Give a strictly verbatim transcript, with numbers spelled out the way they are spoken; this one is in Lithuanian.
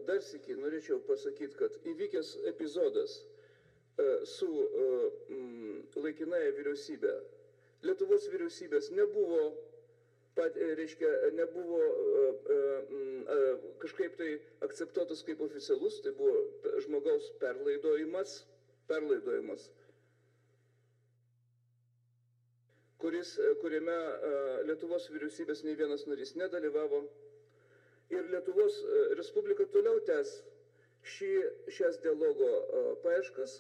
dar sykį norėčiau pasakyti, kad įvykęs epizodas su laikinąja vyriausybė, Lietuvos vyriausybės nebuvo, pat, reiškia, nebuvo kažkaip tai akceptuotas kaip oficialus, tai buvo žmogaus perlaidojimas, perlaidojimas, kuris, kuriame Lietuvos vyriausybės nei vienas narys nedalyvavo. Ir Lietuvos Respublika toliau tęs šį, šias dialogo paieškas